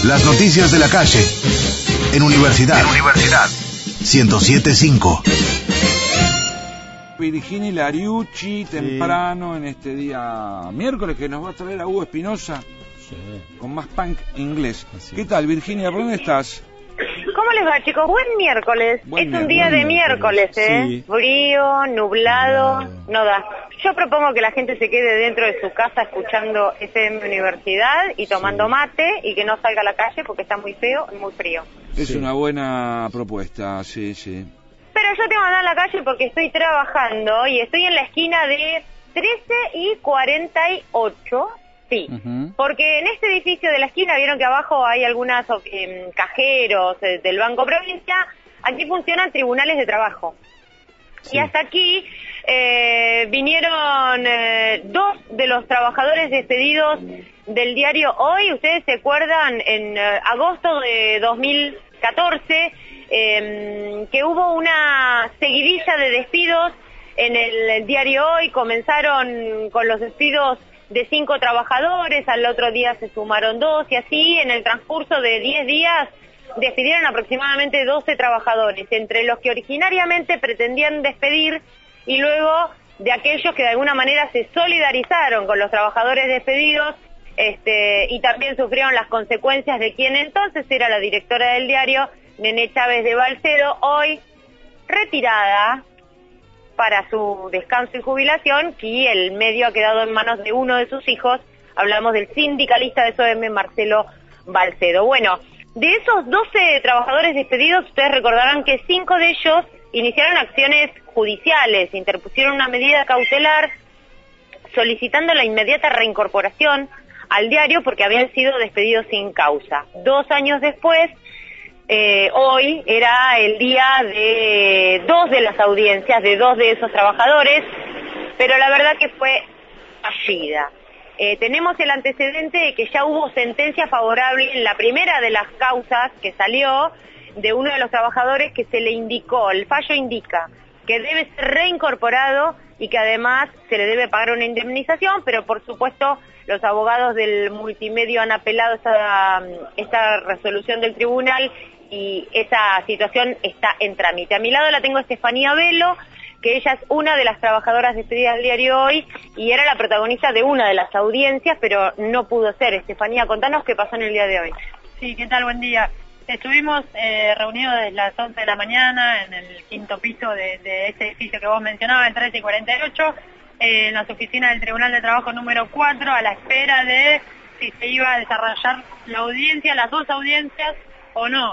Las noticias de la calle. En Universidad. 107.5. Virginia Lariucci, temprano en este día miércoles, que nos va a traer a Hugo Espinosa con más punk inglés. ¿Qué tal, Virginia? ¿Por dónde estás? ¿Cómo les va, chicos? Buen miércoles. Es un día de miércoles, ¿eh? Sí. Frío, nublado, no da. Yo propongo que la gente se quede dentro de su casa escuchando FM Universidad y tomando mate y que no salga a la calle porque está muy feo y muy frío. Es una buena propuesta, sí. Pero yo tengo que andar a la calle porque estoy trabajando y estoy en la esquina de 13 y 48. Sí, porque en este edificio de la esquina, vieron que abajo hay algunos cajeros del Banco Provincia, aquí funcionan tribunales de trabajo. Sí. Y hasta aquí vinieron dos de los trabajadores despedidos del diario Hoy. Ustedes se acuerdan, en agosto de 2014, que hubo una seguidilla de despidos en el diario Hoy. Comenzaron con los despidos de 5 trabajadores, al otro día se sumaron 2 y así en el transcurso de 10 días despidieron aproximadamente 12 trabajadores, entre los que originariamente pretendían despedir y luego de aquellos que de alguna manera se solidarizaron con los trabajadores despedidos y también sufrieron las consecuencias de quien entonces era la directora del diario, Nene Chávez de Balcedo, hoy retirada para su descanso y jubilación, y el medio ha quedado en manos de uno de sus hijos. Hablamos del sindicalista de SOEM, Marcelo Balcedo. Bueno, de esos 12 trabajadores despedidos, ustedes recordarán que 5 de ellos iniciaron acciones judiciales, interpusieron una medida cautelar solicitando la inmediata reincorporación al diario porque habían sido despedidos sin causa. 2 años después, hoy era el día de 2 de las audiencias de 2 de esos trabajadores, pero la verdad que fue fallida. Tenemos el antecedente de que ya hubo sentencia favorable en la primera de las causas que salió de uno de los trabajadores, que se le indicó, el fallo indica que debe ser reincorporado y que además se le debe pagar una indemnización, pero por supuesto los abogados del multimedio han apelado esta resolución del tribunal y esa situación está en trámite. A mi lado la tengo Estefanía Velo, que ella es una de las trabajadoras despedidas del diario Hoy y era la protagonista de una de las audiencias, pero no pudo ser. Estefanía, contanos qué pasó en el día de hoy. Sí, ¿qué tal? Buen día. Estuvimos reunidos desde las 11 de la mañana en el 5º piso de ese edificio que vos mencionabas, el 13 y 48, en las oficinas del Tribunal de Trabajo número 4, a la espera de si se iba a desarrollar la audiencia, las 2 audiencias o no.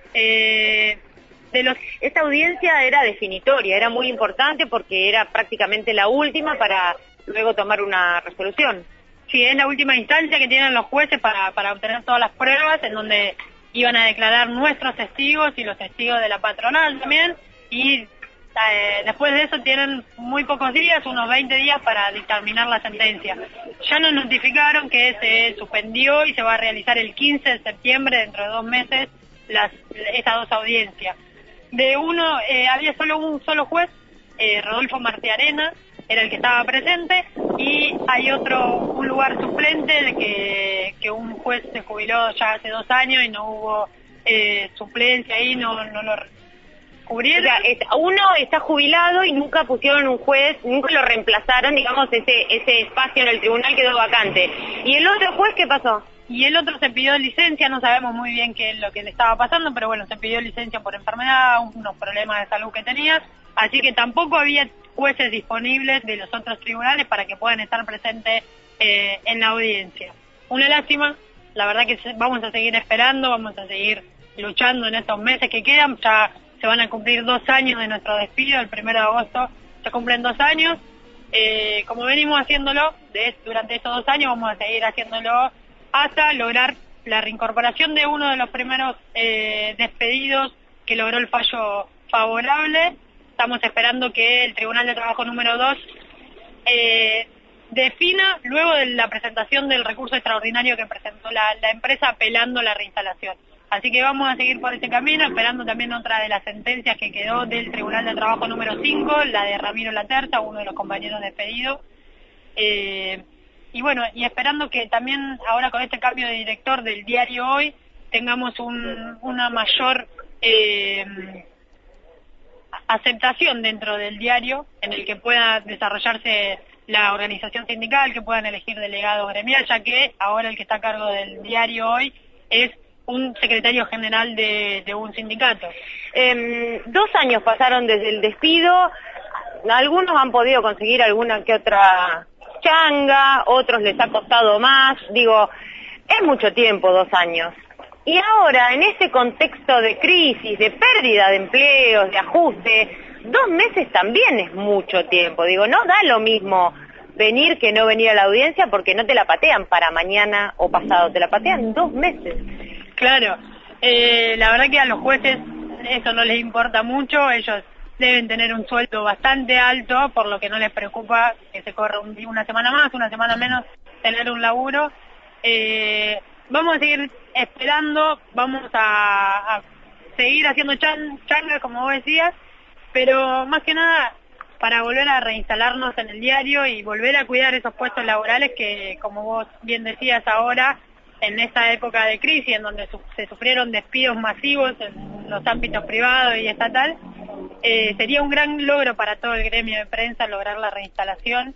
Esta audiencia era definitoria, era muy importante porque era prácticamente la última para luego tomar una resolución. Sí, es la última instancia que tienen los jueces para obtener todas las pruebas, en donde iban a declarar nuestros testigos y los testigos de la patronal también, y después de eso tienen muy pocos días, unos 20 días para dictaminar la sentencia. Ya nos notificaron que se suspendió y se va a realizar el 15 de septiembre, dentro de 2 meses, estas 2 audiencias. De uno, había solo un solo juez, Rodolfo Martiarena, era el que estaba presente, y hay un lugar suplente de que un juez se jubiló ya hace 2 años y no hubo suplencia ahí, no lo cubrieron. O sea, uno está jubilado y nunca pusieron un juez, nunca lo reemplazaron, digamos, ese espacio en el tribunal quedó vacante. ¿Y el otro juez qué pasó? Y el otro se pidió licencia, no sabemos muy bien qué es lo que le estaba pasando, pero bueno, se pidió licencia por enfermedad, unos problemas de salud que tenía, así que tampoco había jueces disponibles de los otros tribunales para que puedan estar presentes en la audiencia. Una lástima, la verdad que vamos a seguir esperando, vamos a seguir luchando en estos meses que quedan. Ya se van a cumplir 2 años de nuestro despido, el 1 de agosto se cumplen 2 años. Como venimos haciéndolo durante estos 2 años, vamos a seguir haciéndolo hasta lograr la reincorporación de uno de los primeros despedidos que logró el fallo favorable. Estamos esperando que el Tribunal de Trabajo número 2 defina, luego de la presentación del recurso extraordinario que presentó la empresa apelando la reinstalación. Así que vamos a seguir por ese camino, esperando también otra de las sentencias que quedó del Tribunal de Trabajo número 5, la de Ramiro Laterza, uno de los compañeros despedidos. Y bueno, y esperando que también ahora con este cambio de director del diario Hoy, tengamos una mayor aceptación dentro del diario, en el que pueda desarrollarse la organización sindical, que puedan elegir delegado gremial, ya que ahora el que está a cargo del diario hoy es un secretario general de un sindicato. 2 años pasaron desde el despido, algunos han podido conseguir alguna que otra changa, otros les ha costado más, digo, es mucho tiempo 2 años. Y ahora, en ese contexto de crisis, de pérdida de empleos, de ajuste, 2 meses también es mucho tiempo. Digo, no da lo mismo venir que no venir a la audiencia, porque no te la patean para mañana o pasado, te la patean 2 meses. Claro, la verdad que a los jueces eso no les importa mucho, ellos deben tener un sueldo bastante alto, por lo que no les preocupa que se corra una semana más, una semana menos, tener un laburo. Vamos a seguir esperando, vamos a seguir haciendo changas, como vos decías, pero más que nada para volver a reinstalarnos en el diario y volver a cuidar esos puestos laborales que, como vos bien decías ahora, en esta época de crisis, en donde se sufrieron despidos masivos en los ámbitos privados y estatal, sería un gran logro para todo el gremio de prensa lograr la reinstalación.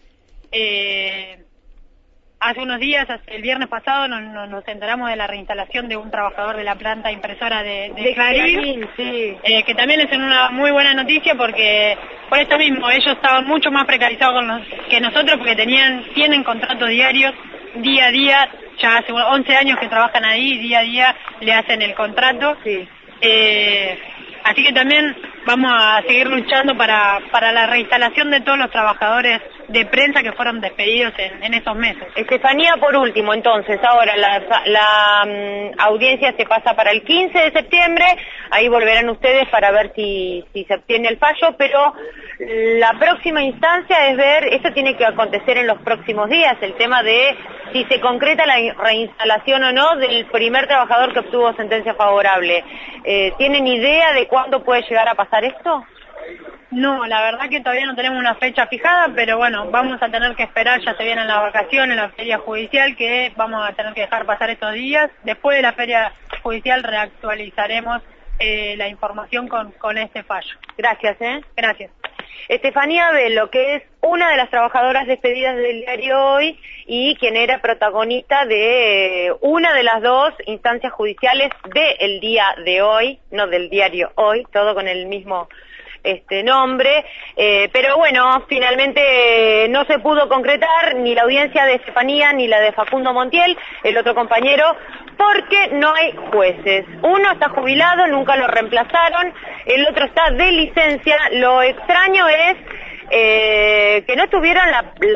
Hace unos días, el viernes pasado, nos enteramos de la reinstalación de un trabajador de la planta impresora de Clarín, sí. Que también es una muy buena noticia, porque por esto mismo ellos estaban mucho más precarizados que nosotros, porque tienen contratos diarios, día a día, ya hace 11 años que trabajan ahí, día a día le hacen el contrato. Sí. Así que también vamos a seguir luchando para la reinstalación de todos los trabajadores de prensa que fueron despedidos en esos meses. Estefanía, por último, entonces, ahora la audiencia se pasa para el 15 de septiembre, ahí volverán ustedes para ver si se obtiene el fallo, pero la próxima instancia es ver, esto tiene que acontecer en los próximos días, el tema de si se concreta la reinstalación o no del primer trabajador que obtuvo sentencia favorable. ¿Tienen idea de cuándo puede llegar a pasar esto? No, la verdad que todavía no tenemos una fecha fijada, pero bueno, vamos a tener que esperar, ya se vienen las vacaciones, la feria judicial, que vamos a tener que dejar pasar estos días. Después de la feria judicial reactualizaremos la información con este fallo. Gracias, Gracias. Estefanía Bello, que es una de las trabajadoras despedidas del diario Hoy y quien era protagonista de una de las 2 instancias judiciales del día de hoy, no del diario Hoy, todo con el mismo nombre, pero bueno, finalmente no se pudo concretar ni la audiencia de Estefanía ni la de Facundo Montiel, el otro compañero, porque no hay jueces. Uno está jubilado, nunca lo reemplazaron, el otro está de licencia. Lo extraño es que no tuvieron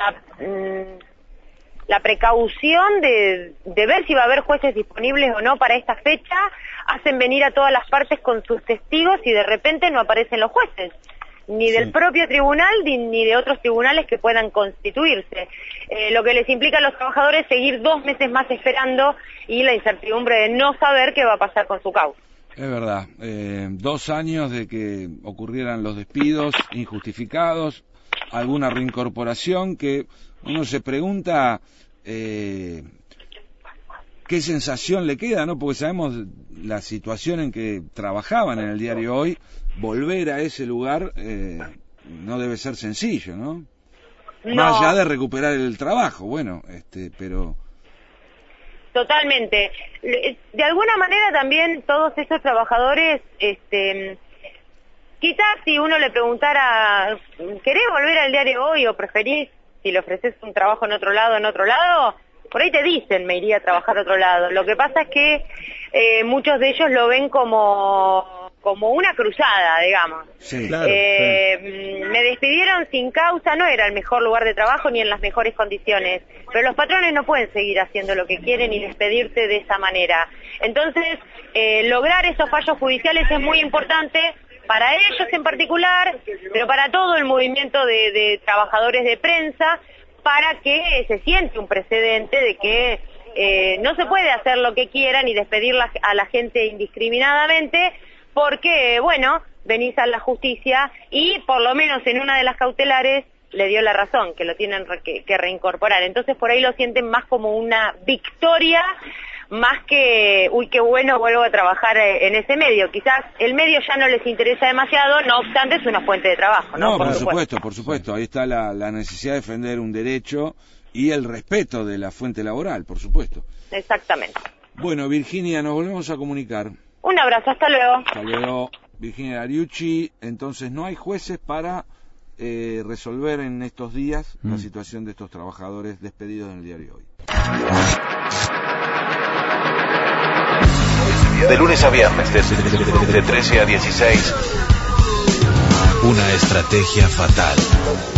la precaución de ver si va a haber jueces disponibles o no para esta fecha. Hacen venir a todas las partes con sus testigos y de repente no aparecen los jueces, ni del propio tribunal ni de otros tribunales que puedan constituirse. Lo que les implica a los trabajadores seguir 2 meses más esperando y la incertidumbre de no saber qué va a pasar con su causa. Es verdad, 2 años de que ocurrieran los despidos injustificados, alguna reincorporación que uno se pregunta qué sensación le queda, ¿no? Porque sabemos la situación en que trabajaban en el diario Hoy, volver a ese lugar no debe ser sencillo, ¿no? No. Más allá de recuperar el trabajo, bueno, pero... Totalmente. De alguna manera también todos estos trabajadores, quizás si uno le preguntara, ¿querés volver al diario Hoy o preferís, si le ofreces un trabajo en otro lado, por ahí te dicen, me iría a trabajar a otro lado. Lo que pasa es que muchos de ellos lo ven como una cruzada, digamos. Sí, claro, Me despidieron sin causa, no era el mejor lugar de trabajo ni en las mejores condiciones, pero los patrones no pueden seguir haciendo lo que quieren y despedirte de esa manera. Entonces, lograr esos fallos judiciales es muy importante para ellos en particular, pero para todo el movimiento de trabajadores de prensa, para que se siente un precedente de que no se puede hacer lo que quieran y despedir a la gente indiscriminadamente, porque, bueno, venís a la justicia y por lo menos en una de las cautelares le dio la razón, que lo tienen que reincorporar. Entonces por ahí lo sienten más como una victoria, más que, uy, qué bueno, vuelvo a trabajar en ese medio. Quizás el medio ya no les interesa demasiado, no obstante es una fuente de trabajo, ¿no? No, por supuesto. Ahí está la necesidad de defender un derecho y el respeto de la fuente laboral, por supuesto. Exactamente. Bueno, Virginia, nos volvemos a comunicar. Un abrazo, hasta luego. Hasta luego, Virginia Dariucci. Entonces, no hay jueces para resolver en estos días la situación de estos trabajadores despedidos en el diario Hoy. De lunes a viernes, de 13 a 16. Una estrategia fatal.